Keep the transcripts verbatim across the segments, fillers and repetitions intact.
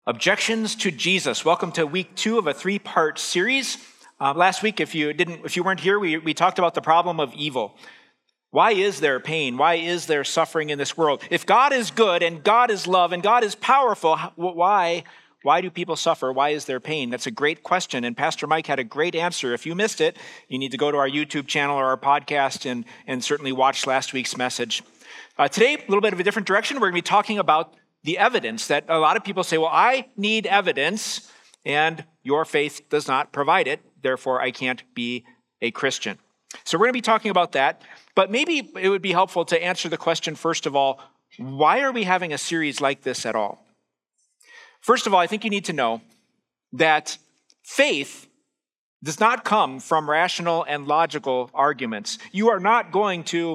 Objections to Jesus. Welcome to week two of a three-part series. Uh, last week, if you didn't, if you weren't here, we, we talked about the problem of evil. Why is there pain? Why is there suffering in this world? If God is good and God is love and God is powerful, why, why do people suffer? Why is there pain? That's a great question, and Pastor Mike had a great answer. If you missed it, you need to go to our YouTube channel or our podcast and, and certainly watch last week's message. Uh, today, a little bit of a different direction. We're going to be talking about the evidence that a lot of people say, well, I need evidence, and your faith does not provide it, therefore I can't be a Christian. So we're going to be talking about that, but maybe it would be helpful to answer the question, first of all, why are we having a series like this at all? First of all, I think you need to know that faith does not come from rational and logical arguments. You are not going to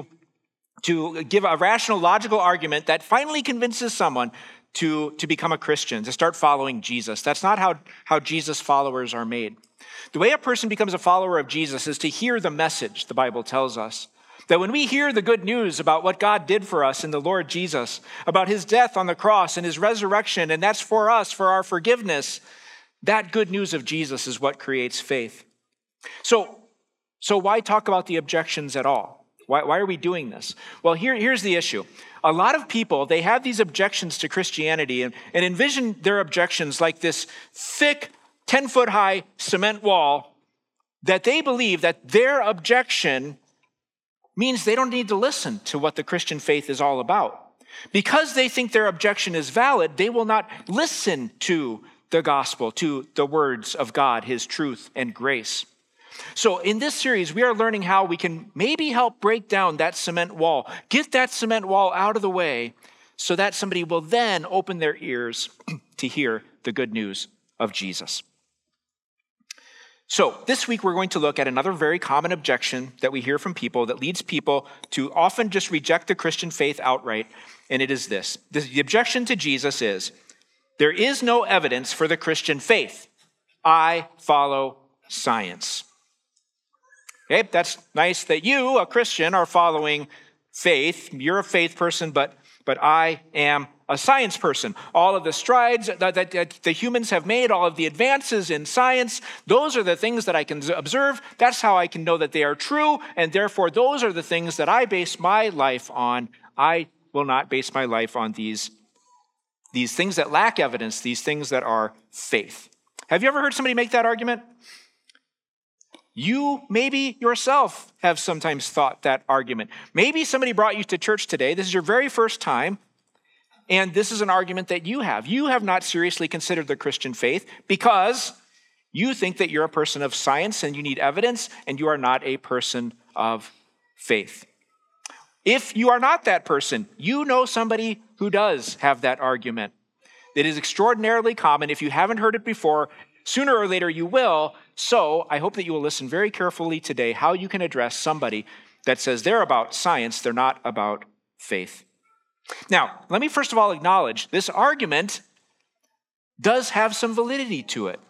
to give a rational, logical argument that finally convinces someone to, to become a Christian, to start following Jesus. That's not how, how Jesus followers are made. The way a person becomes a follower of Jesus is to hear the message, the Bible tells us. That when we hear the good news about what God did for us in the Lord Jesus, about his death on the cross and his resurrection, and that's for us, for our forgiveness, that good news of Jesus is what creates faith. So, so why talk about the objections at all? Why, why are we doing this? Well, here, here's the issue. A lot of people, they have these objections to Christianity and, and envision their objections like this thick, ten-foot-high cement wall that they believe that their objection means they don't need to listen to what the Christian faith is all about. Because they think their objection is valid, they will not listen to the gospel, to the words of God, his truth and grace. So in this series, we are learning how we can maybe help break down that cement wall, get that cement wall out of the way so that somebody will then open their ears to hear the good news of Jesus. So this week, we're going to look at another very common objection that we hear from people that leads people to often just reject the Christian faith outright, and it is this. The objection to Jesus is, there is no evidence for the Christian faith. I follow science. Okay, that's nice that you, a Christian, are following faith. You're a faith person, but, but I am a science person. All of the strides that, that, that the humans have made, all of the advances in science, those are the things that I can observe. That's how I can know that they are true, and therefore those are the things that I base my life on. I will not base my life on these, these things that lack evidence, these things that are faith. Have you ever heard somebody make that argument? You maybe yourself have sometimes thought that argument. Maybe somebody brought you to church today. This is your very first time, and this is an argument that you have. You have not seriously considered the Christian faith because you think that you're a person of science and you need evidence, and you are not a person of faith. If you are not that person, you know somebody who does have that argument. It is extraordinarily common. If you haven't heard it before, sooner or later you will. So I hope that you will listen very carefully today how you can address somebody that says they're about science, they're not about faith. Now, let me first of all acknowledge this argument does have some validity to it.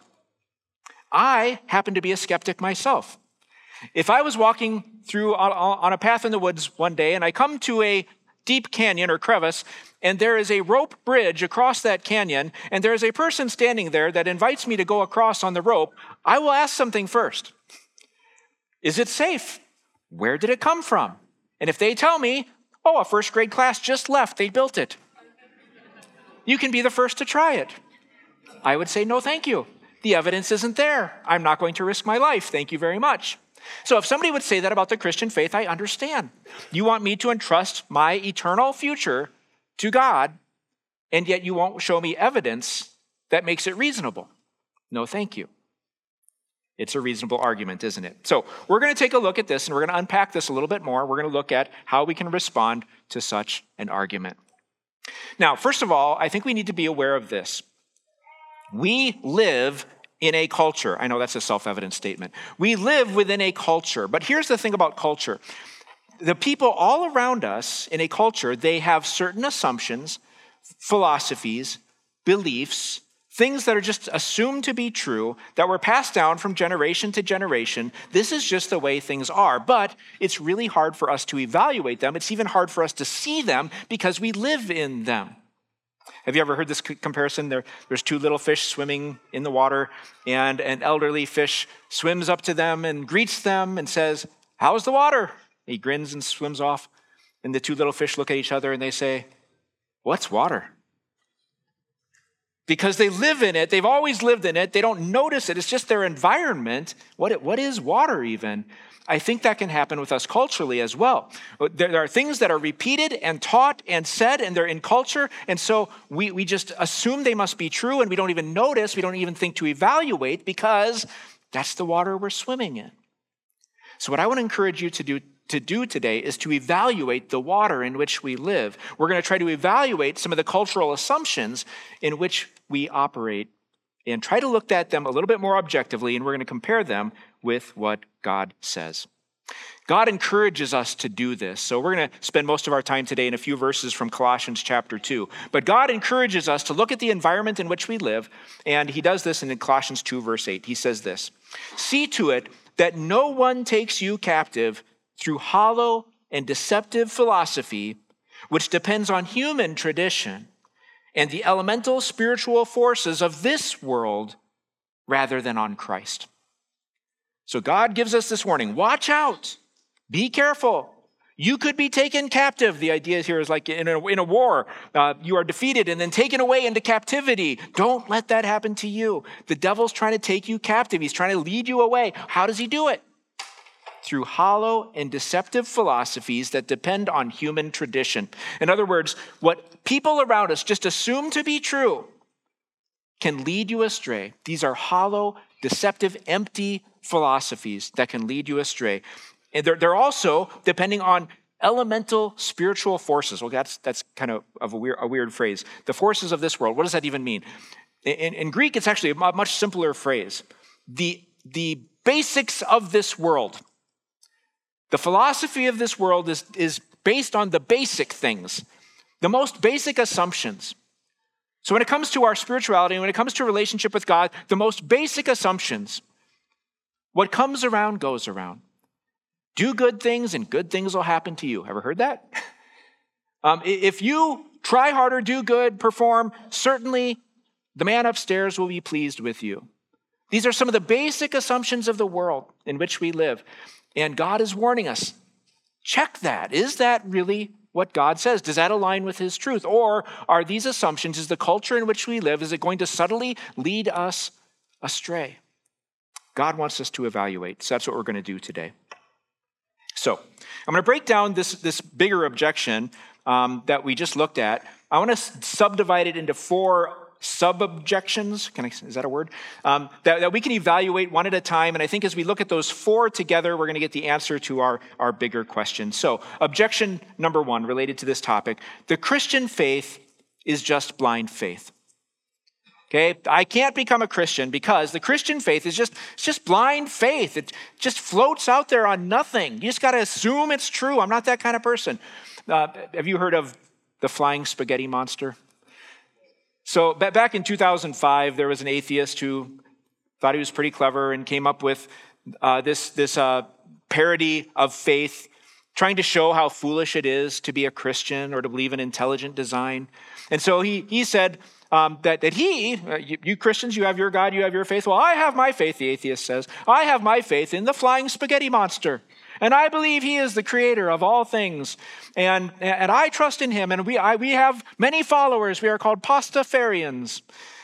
I happen to be a skeptic myself. If I was walking through on, on a path in the woods one day and I come to a deep canyon or crevice, and there is a rope bridge across that canyon, and there is a person standing there that invites me to go across on the rope, I will ask something first. Is it safe? Where did it come from? And if they tell me, oh, a first grade class just left, they built it, you can be the first to try it. I would say, no, thank you. The evidence isn't there. I'm not going to risk my life. Thank you very much. So if somebody would say that about the Christian faith, I understand. You want me to entrust my eternal future to God, and yet you won't show me evidence that makes it reasonable. No, thank you. It's a reasonable argument, isn't it? So we're going to take a look at this, and we're going to unpack this a little bit more. We're going to look at how we can respond to such an argument. Now, first of all, I think we need to be aware of this. We live in a culture. I know that's a self-evident statement. We live within a culture, but here's the thing about culture. The people all around us in a culture, they have certain assumptions, philosophies, beliefs, things that are just assumed to be true, that were passed down from generation to generation. This is just the way things are, but it's really hard for us to evaluate them. It's even hard for us to see them because we live in them. Have you ever heard this c- comparison? There, there's two little fish swimming in the water, and an elderly fish swims up to them and greets them and says, "How's the water?" He grins and swims off. And the two little fish look at each other and they say, "What's water?" Because they live in it. They've always lived in it. They don't notice it. It's just their environment. What, what is water even? I think that can happen with us culturally as well. There, there are things that are repeated and taught and said, and they're in culture. And so we, we just assume they must be true, and we don't even notice. We don't even think to evaluate because that's the water we're swimming in. So what I want to encourage you to do to do today is to evaluate the water in which we live. We're going to try to evaluate some of the cultural assumptions in which we operate and try to look at them a little bit more objectively, and we're going to compare them with what God says. God encourages us to do this. So we're going to spend most of our time today in a few verses from Colossians chapter two. But God encourages us to look at the environment in which we live, and he does this in Colossians two, verse eight. He says this, "See to it that no one takes you captive through hollow and deceptive philosophy, which depends on human tradition and the elemental spiritual forces of this world rather than on Christ." So God gives us this warning. Watch out. Be careful. You could be taken captive. The idea here is like in a, in a war, uh, you are defeated and then taken away into captivity. Don't let that happen to you. The devil's trying to take you captive. He's trying to lead you away. How does he do it? Through hollow and deceptive philosophies that depend on human tradition. In other words, what people around us just assume to be true can lead you astray. These are hollow, deceptive, empty philosophies that can lead you astray. And they're, they're also depending on elemental spiritual forces. Well, that's that's kind of, of a, weird, a weird phrase. The forces of this world, what does that even mean? In, in Greek, it's actually a much simpler phrase. The, the basics of this world. The philosophy of this world is, is based on the basic things, the most basic assumptions. So when it comes to our spirituality, when it comes to relationship with God, the most basic assumptions, what comes around goes around. Do good things and good things will happen to you. Ever heard that? um, if you try harder, do good, perform, certainly the man upstairs will be pleased with you. These are some of the basic assumptions of the world in which we live. And God is warning us, check that. Is that really what God says? Does that align with his truth? Or are these assumptions, is the culture in which we live, is it going to subtly lead us astray? God wants us to evaluate. So that's what we're going to do today. So I'm going to break down this, this bigger objection um, that we just looked at. I want to subdivide it into four sub-objections, can I, is that a word? Um, that, that we can evaluate one at a time. And I think as we look at those four together, we're going to get the answer to our, our bigger question. So objection number one related to this topic, the Christian faith is just blind faith. Okay, I can't become a Christian because the Christian faith is just, it's just blind faith. It just floats out there on nothing. You just got to assume it's true. I'm not that kind of person. Uh, have you heard of the flying spaghetti monster? So back in two thousand five, there was an atheist who thought he was pretty clever and came up with uh, this, this uh, parody of faith, trying to show how foolish it is to be a Christian or to believe in intelligent design. And so he, he said um, that, that he, uh, you, you Christians, you have your God, you have your faith. Well, I have my faith, the atheist says. I have my faith in the flying spaghetti monster. And I believe he is the creator of all things. And, and I trust in him. And we, I, we have many followers. We are called Pastafarians.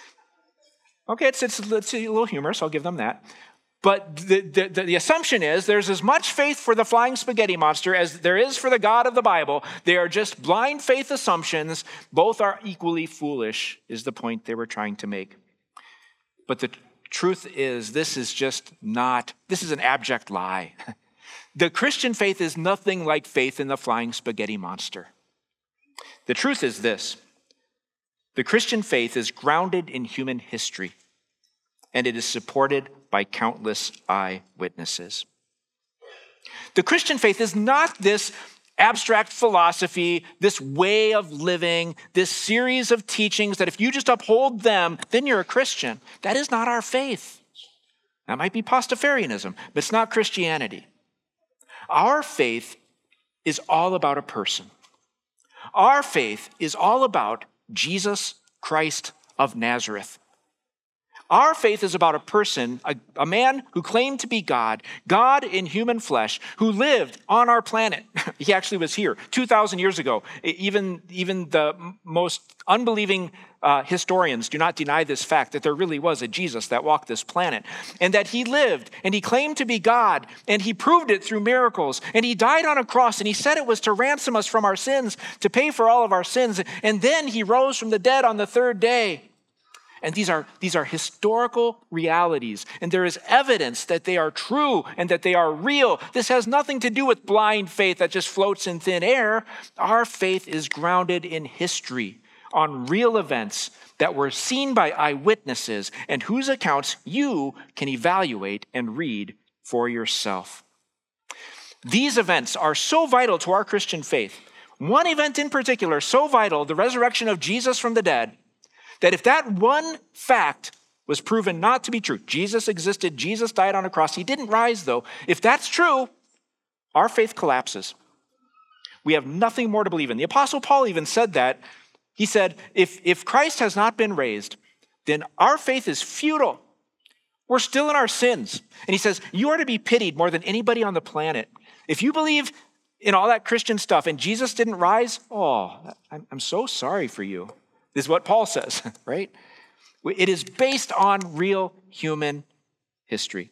Okay, it's, it's, it's a little humorous. I'll give them that. But the, the, the assumption is there's as much faith for the flying spaghetti monster as there is for the God of the Bible. They are just blind faith assumptions. Both are equally foolish, is the point they were trying to make. But the truth is, this is just not, this is an abject lie. The Christian faith is nothing like faith in the flying spaghetti monster. The truth is this: the Christian faith is grounded in human history, and it is supported by countless eyewitnesses. The Christian faith is not this abstract philosophy, this way of living, this series of teachings that if you just uphold them, then you're a Christian. That is not our faith. That might be Pastafarianism, but it's not Christianity. Our faith is all about a person. Our faith is all about Jesus Christ of Nazareth. Our faith is about a person, a, a man who claimed to be God, God in human flesh, who lived on our planet. He actually was here two thousand years ago. Even, even the most unbelieving uh, historians do not deny this fact, that there really was a Jesus that walked this planet, and that he lived, and he claimed to be God, and he proved it through miracles, and he died on a cross, and he said it was to ransom us from our sins, to pay for all of our sins, and then he rose from the dead on the third day. And these are, these are historical realities, and there is evidence that they are true and that they are real. This has nothing to do with blind faith that just floats in thin air. Our faith is grounded in history, on real events that were seen by eyewitnesses and whose accounts you can evaluate and read for yourself. These events are so vital to our Christian faith. One event in particular, so vital, the resurrection of Jesus from the dead, that if that one fact was proven not to be true, Jesus existed, Jesus died on a cross, he didn't rise though. If that's true, our faith collapses. We have nothing more to believe in. The Apostle Paul even said that. He said, if, if Christ has not been raised, then our faith is futile. We're still in our sins. And he says, you are to be pitied more than anybody on the planet. If you believe in all that Christian stuff and Jesus didn't rise, oh, I'm, I'm so sorry for you. This is what Paul says, right? It is based on real human history.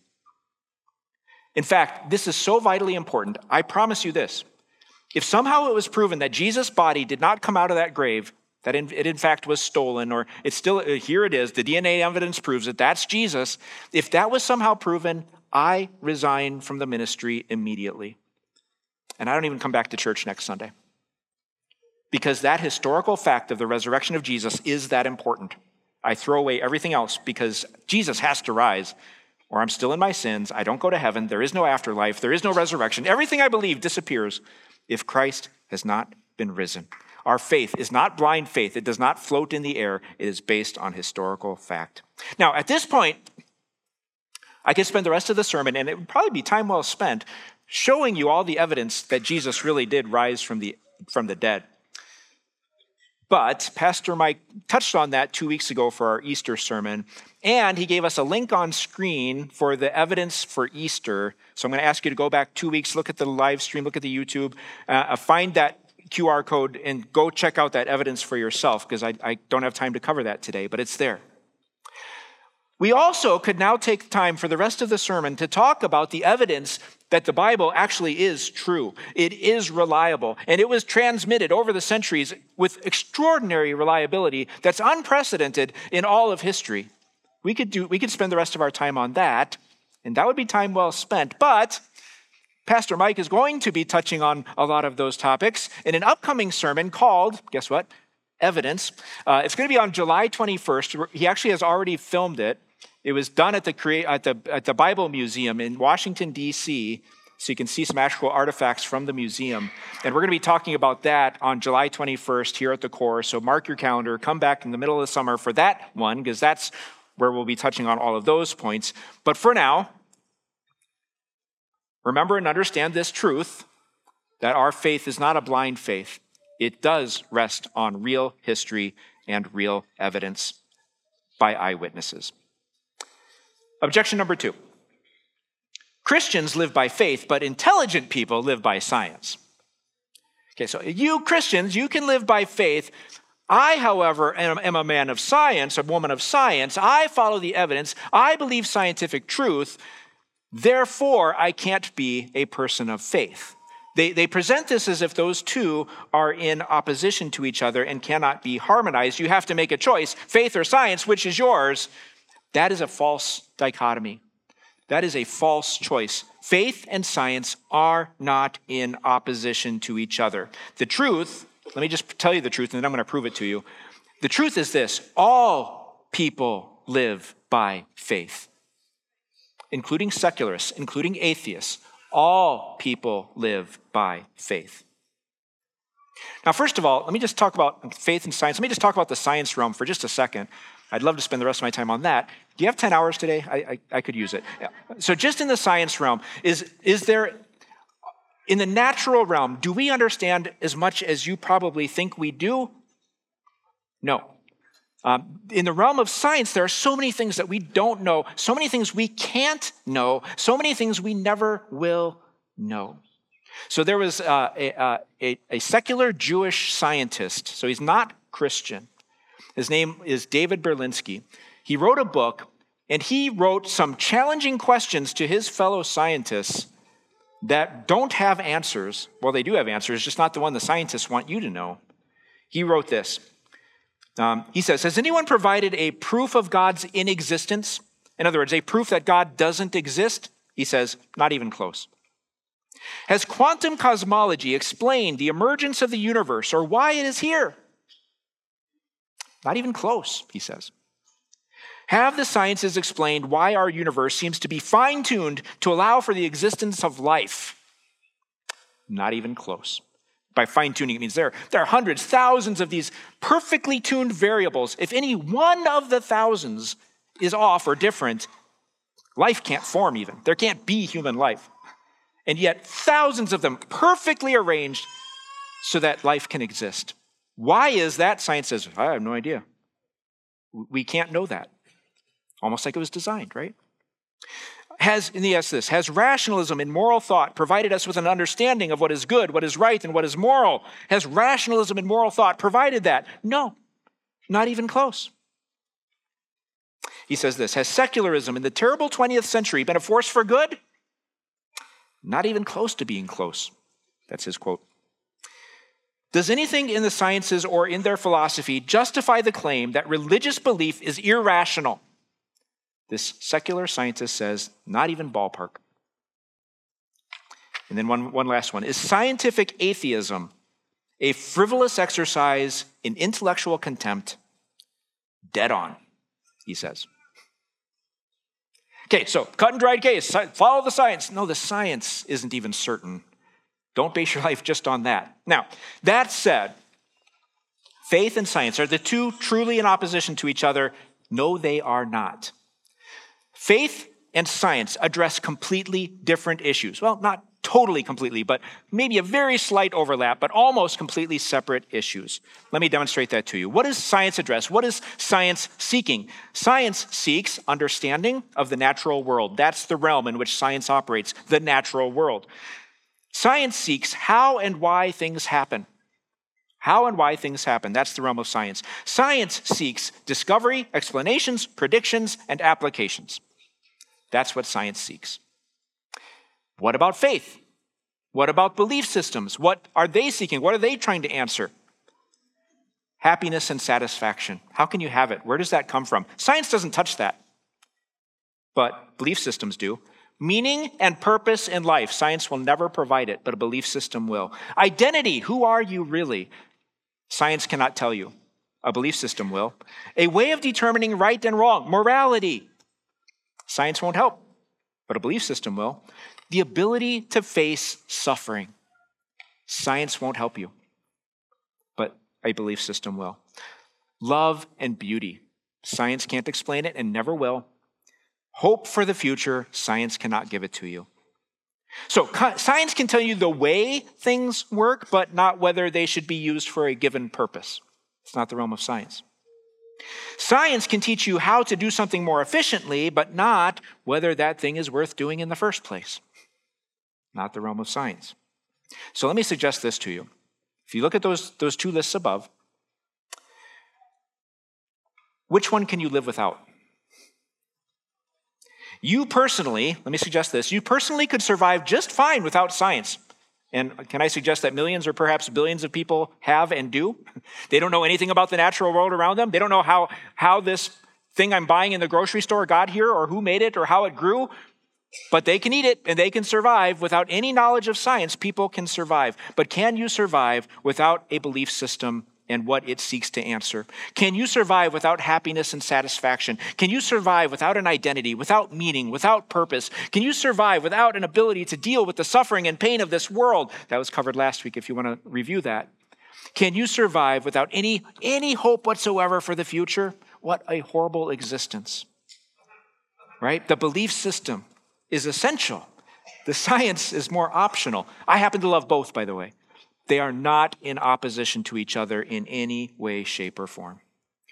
In fact, this is so vitally important. I promise you this. If somehow it was proven that Jesus' body did not come out of that grave, that it in fact was stolen, or it's still, here it is, the D N A evidence proves that that's Jesus. If that was somehow proven, I resign from the ministry immediately. And I don't even come back to church next Sunday. Because that historical fact of the resurrection of Jesus is that important. I throw away everything else because Jesus has to rise, or I'm still in my sins. I don't go to heaven. There is no afterlife. There is no resurrection. Everything I believe disappears if Christ has not been risen. Our faith is not blind faith. It does not float in the air. It is based on historical fact. Now, at this point, I could spend the rest of the sermon, and it would probably be time well spent, showing you all the evidence that Jesus really did rise from the, from the dead. But Pastor Mike touched on that two weeks ago for our Easter sermon, and he gave us a link on screen for the evidence for Easter. So I'm going to ask you to go back two weeks, look at the live stream, look at the YouTube, uh, find that Q R code, and go check out that evidence for yourself, because I, I don't have time to cover that today, but it's there. We also could now take time for the rest of the sermon to talk about the evidence that the Bible actually is true. It is reliable, and it was transmitted over the centuries with extraordinary reliability that's unprecedented in all of history. We could do, we could spend the rest of our time on that, and that would be time well spent. But Pastor Mike is going to be touching on a lot of those topics in an upcoming sermon called, guess what? Evidence. Uh, it's going to be on July twenty-first. He actually has already filmed it. It was done at the, at the, at the Bible Museum in Washington, D C, so you can see some actual artifacts from the museum. And we're going to be talking about that on July twenty-first here at the Core. So mark your calendar, come back in the middle of the summer for that one, because that's where we'll be touching on all of those points. But for now, remember and understand this truth, that our faith is not a blind faith. It does rest on real history and real evidence by eyewitnesses. Objection number two. Christians live by faith, but intelligent people live by science. Okay, so you Christians, you can live by faith. I, however, am, am a man of science, a woman of science. I follow the evidence. I believe scientific truth. Therefore, I can't be a person of faith. They, they present this as if those two are in opposition to each other and cannot be harmonized. You have to make a choice, faith or science, which is yours. That is a false dichotomy. That is a false choice. Faith and science are not in opposition to each other. The truth, let me just tell you the truth, and then I'm going to prove it to you. The truth is this: all people live by faith, including secularists, including atheists. All people live by faith. Now, first of all, let me just talk about faith and science. Let me just talk about the science realm for just a second. I'd love to spend the rest of my time on that. Do you have ten hours today? I, I, I could use it. Yeah. So just in the science realm, is, is there, in the natural realm, do we understand as much as you probably think we do? No. Um, in the realm of science, there are so many things that we don't know, so many things we can't know, so many things we never will know. So there was uh, a, a, a secular Jewish scientist, so he's not Christian. His name is David Berlinski. He wrote a book, and he wrote some challenging questions to his fellow scientists that don't have answers. Well, they do have answers, just not the one the scientists want you to know. He wrote this. Um, he says, has anyone provided a proof of God's inexistence? In other words, a proof that God doesn't exist? He says, not even close. Has quantum cosmology explained the emergence of the universe or why it is here? Not even close, he says. Have the sciences explained why our universe seems to be fine-tuned to allow for the existence of life? Not even close. By fine-tuning, it means there, there are hundreds, thousands of these perfectly tuned variables. If any one of the thousands is off or different, life can't form even. There can't be human life. And yet thousands of them perfectly arranged so that life can exist. Why is that? Science says, I have no idea. We can't know that. Almost like it was designed, right? Has, and he asks this, has rationalism in moral thought provided us with an understanding of what is good, what is right, and what is moral? Has rationalism in moral thought provided that? No, not even close. He says this, has secularism in the terrible twentieth century been a force for good? Not even close to being close. That's his quote. Does anything in the sciences or in their philosophy justify the claim that religious belief is irrational? This secular scientist says, not even ballpark. And then one, one last one. Is scientific atheism a frivolous exercise in intellectual contempt? Dead on, he says. Okay, so cut and dried case. Follow the science. No, the science isn't even certain. Don't base your life just on that. Now, that said, faith and science, are the two truly in opposition to each other? No, they are not. Faith and science address completely different issues. Well, not totally completely, but maybe a very slight overlap, but almost completely separate issues. Let me demonstrate that to you. What does science address? What is science seeking? Science seeks understanding of the natural world. That's the realm in which science operates, the natural world. Science seeks how and why things happen. How and why things happen. That's the realm of science. Science seeks discovery, explanations, predictions, and applications. That's what science seeks. What about faith? What about belief systems? What are they seeking? What are they trying to answer? Happiness and satisfaction. How can you have it? Where does that come from? Science doesn't touch that, but belief systems do. Meaning and purpose in life. Science will never provide it, but a belief system will. Identity. Who are you really? Science cannot tell you. A belief system will. A way of determining right and wrong. Morality. Science won't help, but a belief system will. The ability to face suffering. Science won't help you, but a belief system will. Love and beauty. Science can't explain it and never will. Hope for the future. Science cannot give it to you. So science can tell you the way things work, but not whether they should be used for a given purpose. It's not the realm of science. Science can teach you how to do something more efficiently, but not whether that thing is worth doing in the first place. Not the realm of science. So let me suggest this to you. If you look at those, those two lists above, which one can you live without? You personally, let me suggest this, you personally could survive just fine without science. And can I suggest that millions or perhaps billions of people have and do? They don't know anything about the natural world around them. They don't know how, how this thing I'm buying in the grocery store got here or who made it or how it grew. But they can eat it and they can survive. Without any knowledge of science, people can survive. But can you survive without a belief system and what it seeks to answer? Can you survive without happiness and satisfaction? Can you survive without an identity, without meaning, without purpose? Can you survive without an ability to deal with the suffering and pain of this world? That was covered last week if you want to review that. Can you survive without any, any hope whatsoever for the future? What a horrible existence, right? The belief system is essential. The science is more optional. I happen to love both, by the way. They are not in opposition to each other in any way, shape, or form.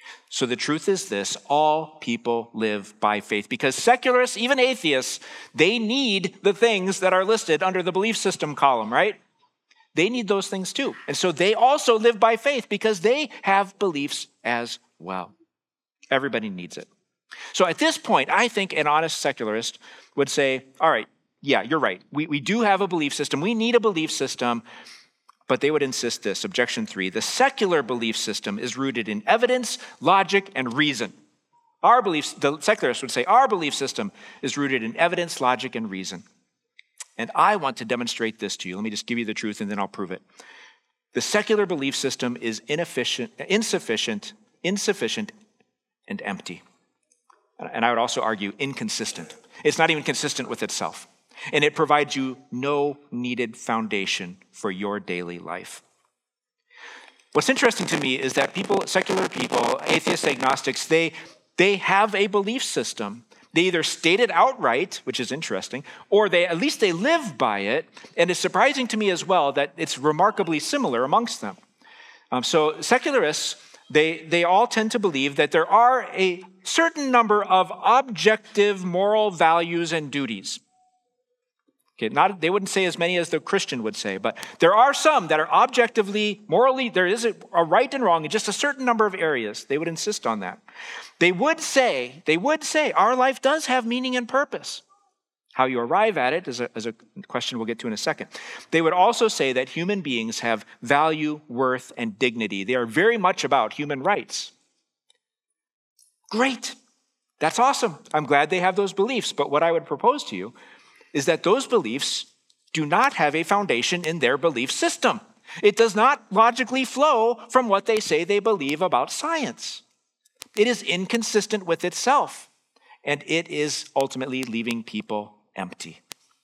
So the truth is this: all people live by faith, because secularists, even atheists, they need the things that are listed under the belief system column, right? They need those things too. And so they also live by faith because they have beliefs as well. Everybody needs it. So at this point, I think an honest secularist would say, all right, yeah, you're right. We, we do have a belief system. We need a belief system. But they would insist this, objection three: the secular belief system is rooted in evidence, logic, and reason. Our beliefs, the secularists would say, our belief system is rooted in evidence, logic, and reason. And I want to demonstrate this to you. Let me just give you the truth and then I'll prove it. The secular belief system is inefficient, insufficient, insufficient, and empty. And I would also argue inconsistent. It's not even consistent with itself. And it provides you no needed foundation for your daily life. What's interesting to me is that people, secular people, atheists, agnostics, they, they have a belief system. They either state it outright, which is interesting, or they at least they live by it. And it's surprising to me as well that it's remarkably similar amongst them. Um, so secularists, they, they all tend to believe that there are a certain number of objective moral values and duties. Okay, not, they wouldn't say as many as the Christian would say, but there are some that are objectively, morally, there is a, a right and wrong in just a certain number of areas. They would insist on that. They would say, they would say, our life does have meaning and purpose. How you arrive at it is a, is a question we'll get to in a second. They would also say that human beings have value, worth, and dignity. They are very much about human rights. Great. That's awesome. I'm glad they have those beliefs. But what I would propose to you is that those beliefs do not have a foundation in their belief system. It does not logically flow from what they say they believe about science. It is inconsistent with itself, and it is ultimately leaving people empty.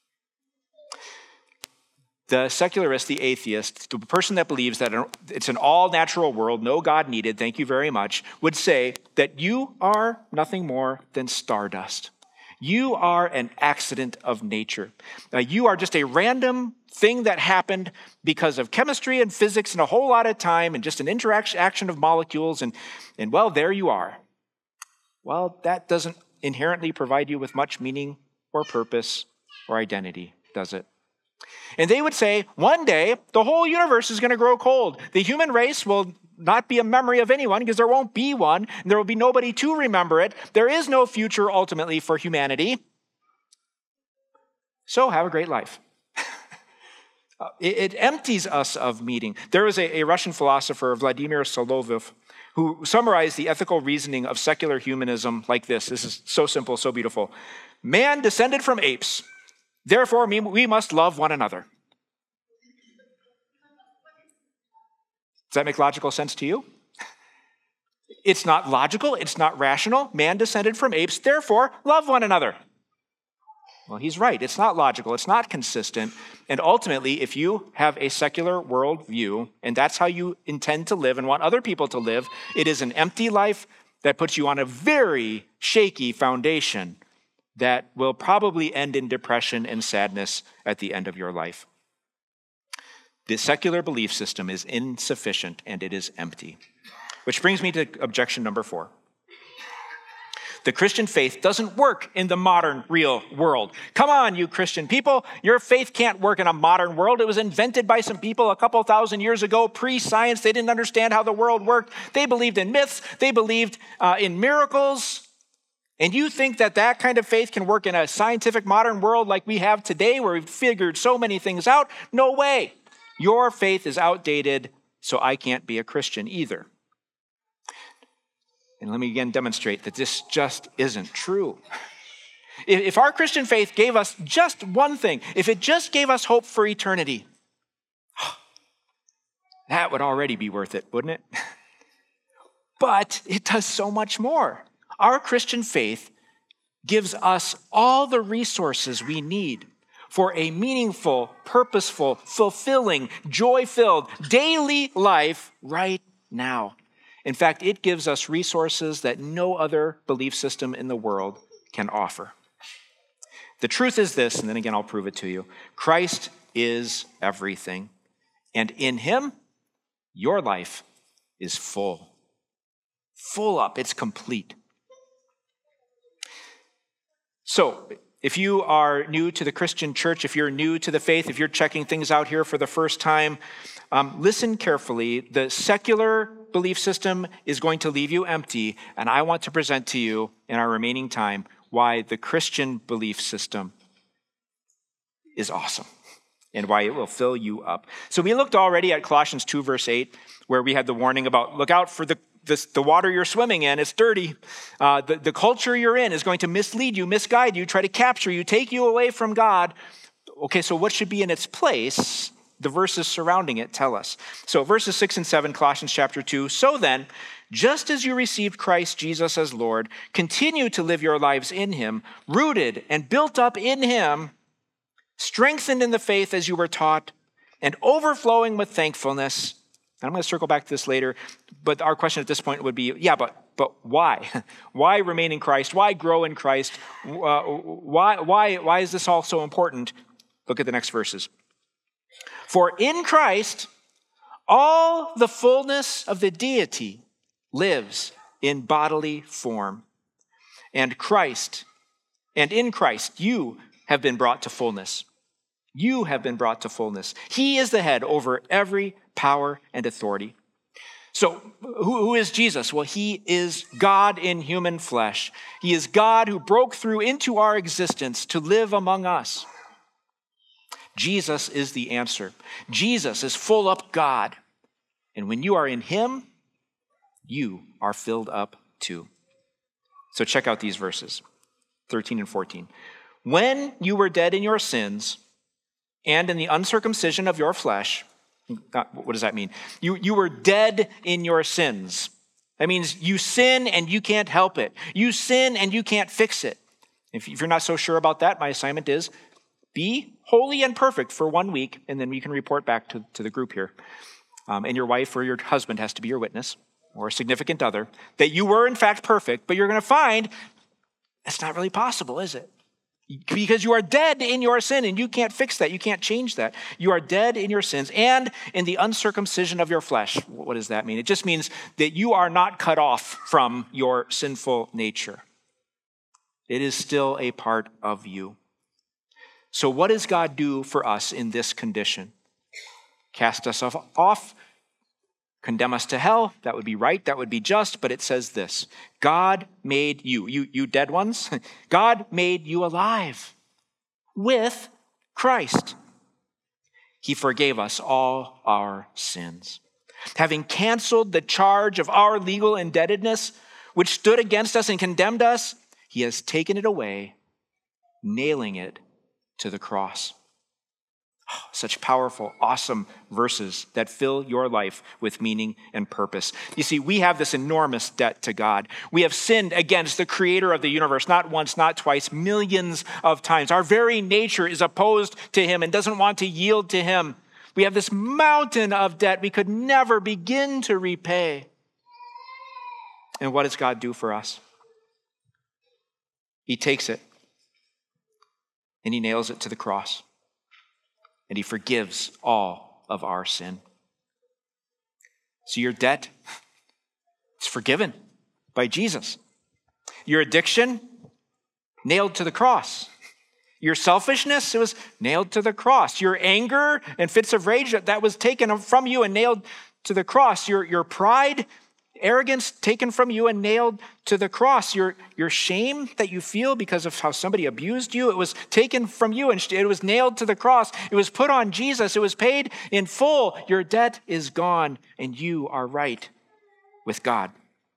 The secularist, the atheist, the person that believes that it's an all-natural world, no God needed, thank you very much, would say that you are nothing more than stardust. You are an accident of nature. Uh, you are just a random thing that happened because of chemistry and physics and a whole lot of time and just an interaction action of molecules. And, and well, there you are. Well, that doesn't inherently provide you with much meaning or purpose or identity, does it? And they would say, one day, the whole universe is going to grow cold. The human race will not be a memory of anyone because there won't be one, and there will be nobody to remember it. There is no future ultimately for humanity. So have a great life. it, it empties us of meaning. There was a, a Russian philosopher, Vladimir Soloviev, who summarized the ethical reasoning of secular humanism like this. This is so simple, so beautiful. Man descended from apes. Therefore, we must love one another. Does that make logical sense to you? It's not logical. It's not rational. Man descended from apes. Therefore, love one another. Well, he's right. It's not logical. It's not consistent. And ultimately, if you have a secular worldview, and that's how you intend to live and want other people to live, it is an empty life that puts you on a very shaky foundation that will probably end in depression and sadness at the end of your life. The secular belief system is insufficient and it is empty. Which brings me to objection number four. The Christian faith doesn't work in the modern, real world. Come on, you Christian people. Your faith can't work in a modern world. It was invented by some people a couple thousand years ago, pre-science. They didn't understand how the world worked. They believed in myths. They believed uh, in miracles. And you think that that kind of faith can work in a scientific modern world like we have today, where we've figured so many things out? No way. Your faith is outdated, so I can't be a Christian either. And let me again demonstrate that this just isn't true. If our Christian faith gave us just one thing, if it just gave us hope for eternity, that would already be worth it, wouldn't it? But it does so much more. Our Christian faith gives us all the resources we need for a meaningful, purposeful, fulfilling, joy-filled daily life right now. In fact, it gives us resources that no other belief system in the world can offer. The truth is this, and then again, I'll prove it to you. Christ is everything, and in him, your life is full. full up. It's complete. So if you are new to the Christian church, if you're new to the faith, if you're checking things out here for the first time, um, listen carefully. The secular belief system is going to leave you empty, and I want to present to you in our remaining time why the Christian belief system is awesome and why it will fill you up. So we looked already at Colossians two, verse eight, where we had the warning about look out for the This, the water you're swimming in, it's dirty. Uh, the, the culture you're in is going to mislead you, misguide you, try to capture you, take you away from God. Okay, so what should be in its place? The verses surrounding it tell us. So verses six and seven, Colossians chapter two. So then, just as you received Christ Jesus as Lord, continue to live your lives in him, rooted and built up in him, strengthened in the faith as you were taught, and overflowing with thankfulness. I'm going to circle back to this later, but our question at this point would be, yeah, but but why? Why remain in Christ? Why grow in Christ? Uh, why, why, why is this all so important? Look at the next verses. For in Christ, all the fullness of the deity lives in bodily form. And Christ, and in Christ, you have been brought to fullness. You have been brought to fullness. He is the head over every power and authority. So who, who is Jesus? Well, he is God in human flesh. He is God who broke through into our existence to live among us. Jesus is the answer. Jesus is full up God. And when you are in him, you are filled up too. So check out these verses, thirteen and fourteen. When you were dead in your sins and in the uncircumcision of your flesh, what does that mean? You, you were dead in your sins. That means you sin and you can't help it. You sin and you can't fix it. If you're not so sure about that, my assignment is be holy and perfect for one week, and then you can report back to, to the group here. Um, and your wife or your husband has to be your witness, or a significant other, that you were in fact perfect, but you're going to find it's not really possible, is it? Because you are dead in your sin and you can't fix that. You can't change that. You are dead in your sins and in the uncircumcision of your flesh. What does that mean? It just means that you are not cut off from your sinful nature. It is still a part of you. So what does God do for us in this condition? Cast us off, condemn us to hell. That would be right. That would be just. But it says this: God made you, you, you dead ones, God made you alive with Christ. He forgave us all our sins. Having canceled the charge of our legal indebtedness, which stood against us and condemned us, he has taken it away, nailing it to the cross. Oh, such powerful, awesome verses that fill your life with meaning and purpose. You see, we have this enormous debt to God. We have sinned against the creator of the universe, not once, not twice, millions of times. Our very nature is opposed to him and doesn't want to yield to him. We have this mountain of debt we could never begin to repay. And what does God do for us? He takes it and he nails it to the cross. And he forgives all of our sin. So your debt, it's forgiven by Jesus. Your addiction, nailed to the cross. Your selfishness, it was nailed to the cross. Your anger and fits of rage, that was taken from you and nailed to the cross. Your, your pride, arrogance, taken from you and nailed to the cross. Your, your shame that you feel because of how somebody abused you, it was taken from you and it was nailed to the cross. It was put on Jesus. It was paid in full. Your debt is gone and you are right with God.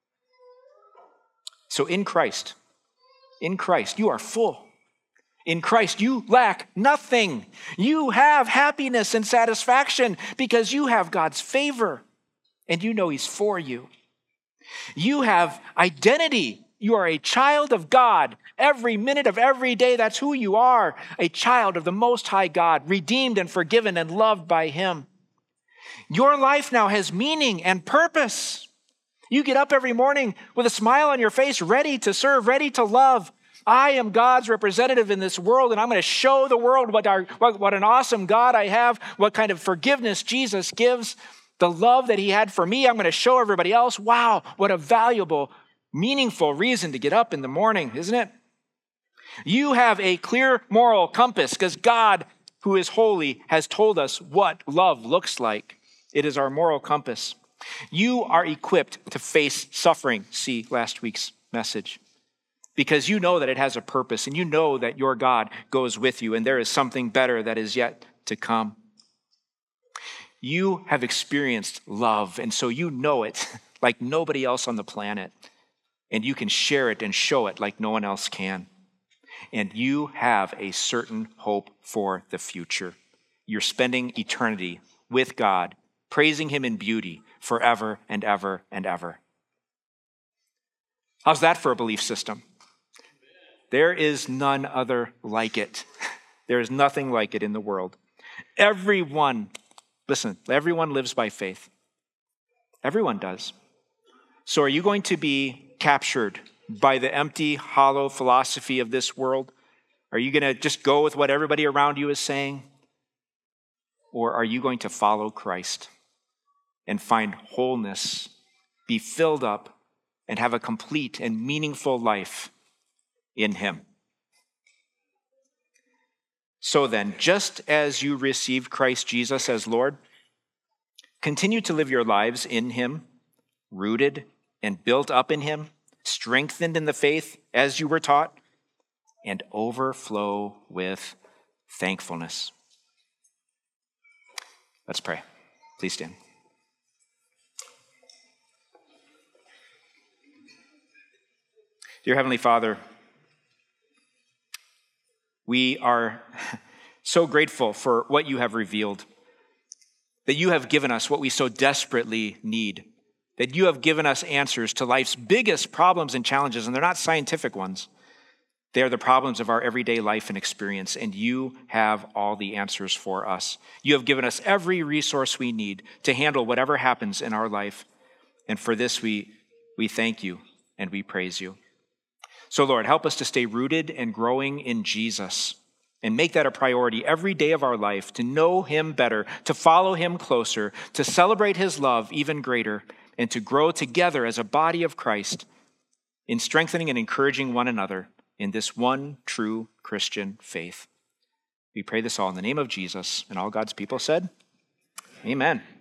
So in Christ, in Christ, you are full. In Christ, you lack nothing. You have happiness and satisfaction because you have God's favor and you know he's for you. You have identity. You are a child of God. Every minute of every day, that's who you are. A child of the Most High God, redeemed and forgiven and loved by him. Your life now has meaning and purpose. You get up every morning with a smile on your face, ready to serve, ready to love. I am God's representative in this world, and I'm going to show the world what, our, what, what an awesome God I have, what kind of forgiveness Jesus gives. The love that he had for me, I'm going to show everybody else. Wow, what a valuable, meaningful reason to get up in the morning, isn't it? You have a clear moral compass because God, who is holy, has told us what love looks like. It is our moral compass. You are equipped to face suffering, see last week's message, because you know that it has a purpose and you know that your God goes with you and there is something better that is yet to come. You have experienced love, and so you know it like nobody else on the planet, and you can share it and show it like no one else can. And you have a certain hope for the future. You're spending eternity with God, praising him in beauty forever and ever and ever. How's that for a belief system? There is none other like it. There is nothing like it in the world. Everyone, listen, everyone lives by faith. Everyone does. So are you going to be captured by the empty, hollow philosophy of this world? Are you going to just go with what everybody around you is saying? Or are you going to follow Christ and find wholeness, be filled up, and have a complete and meaningful life in him? So then, just as you received Christ Jesus as Lord, continue to live your lives in him, rooted and built up in him, strengthened in the faith as you were taught, and overflow with thankfulness. Let's pray. Please stand. Dear Heavenly Father, we are so grateful for what you have revealed, that you have given us what we so desperately need, that you have given us answers to life's biggest problems and challenges, and they're not scientific ones. They are the problems of our everyday life and experience, and you have all the answers for us. You have given us every resource we need to handle whatever happens in our life, and for this we, we thank you and we praise you. So Lord, help us to stay rooted and growing in Jesus and make that a priority every day of our life, to know him better, to follow him closer, to celebrate his love even greater, and to grow together as a body of Christ in strengthening and encouraging one another in this one true Christian faith. We pray this all in the name of Jesus, and all God's people said, amen.